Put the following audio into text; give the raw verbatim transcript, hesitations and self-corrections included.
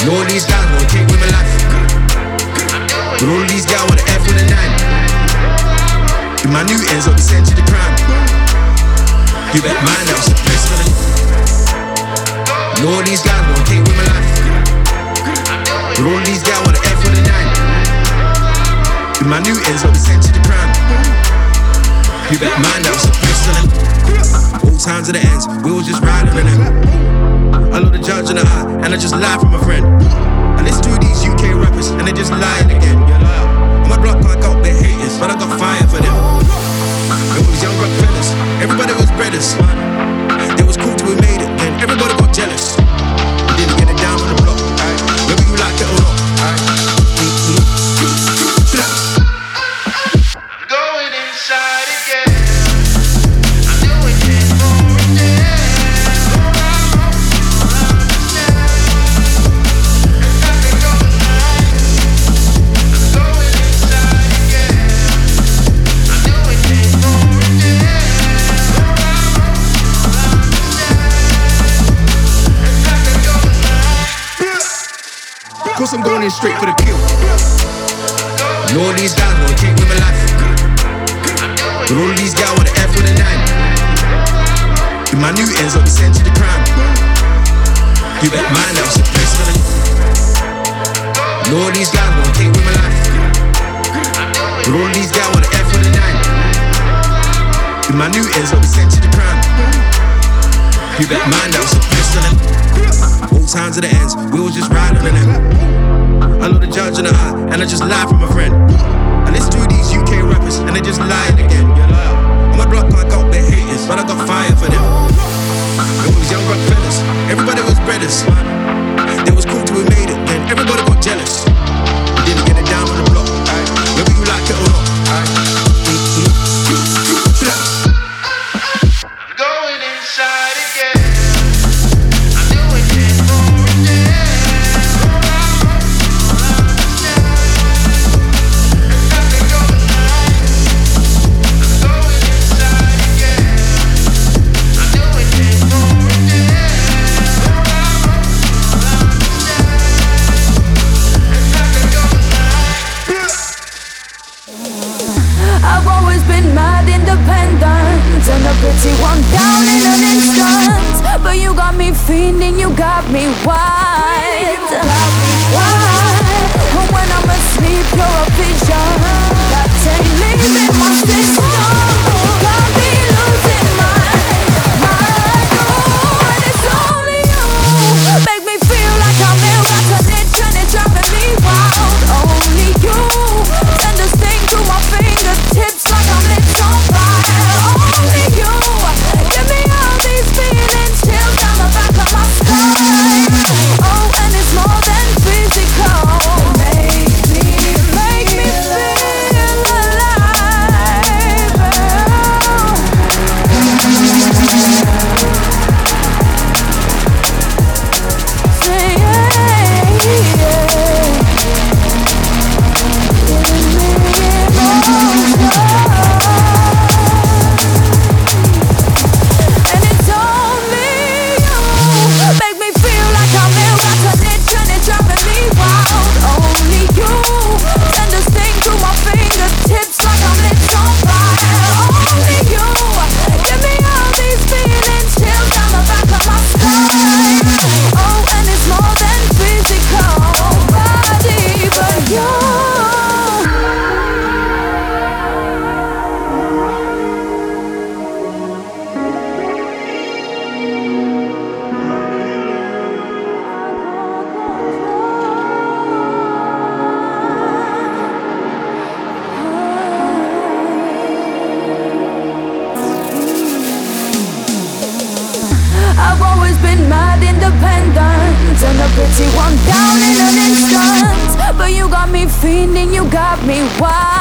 Know all these guys wanna take women life, but all of these guys wanna F with a nine. In my new ends up sent to the crime. You bet mine that was the best for the. Know all these guys wanna take women life, but all of these guys wanna F with a nine. In my new ends up sent to the crime. You bet mine that was the best for them. Old times at the ends, we was just riding on them. I look the judge in the eye, and I just lie from a friend. I listen to these U K rappers, and they just lying again. On my block, I got their haters, but I got fire for them. When we was young rock fellas, everybody was brothers. They was cool till we made it, then everybody got jealous. Didn't get it down on the block, whether you like it or not. Going inside again. I'm doing it for a day. Cause I'm going in straight for the kill. Know all these guys wanna take women life, but all of these guys wanna F with a nine. In my new ends up sent to the crime. You bet mine that was the best for the. Know all these guys wanna take women life, but all of these guys wanna F with a nine. In my new ends up sent to the crime. You bet mine that was the best for them. Old times at the ends, we was just riding on them. I look the judge in the eye, and I just lie from a friend. I listen to these U K rappers, and they just lying again. On my block, I got their haters, but I got fire for them. When we was young rock fellas, everybody was brothers. They was cool till we made it, then everybody got jealous. Didn't get it down on the block, whether you like it or not. Going inside again. I'm doing it for a day. I've always been mad independent and a pretty one down in an instant. But you got me fiending, you got me wild. Why? And when I'm asleep, you're a vision that ain't leaving my system. Got me losing my mind. Oh, and it's only you. Make me feel like I'm ill, got an itch and it's driving me wild. Only you. Send a sting through my fingertips like I'm lit on fire. Only you. Give me all these feelings, chills down the back of my spine. Oh, and it's more than physical. Make me, make me feel alive. Say yeah, yeah. Giving me emotion. And it's only you. Make me feel like I'm ill, got an itch and it's driving me wild. Only you. Send a sting through my fingertips like I'm lit on fire. Only you. Give me all these feelings, chills down the back of my spine. Oh, and it's more than physical, body, but you. I've always been mad independent and a pretty one down in an instant. But you got me fiending, you got me wild.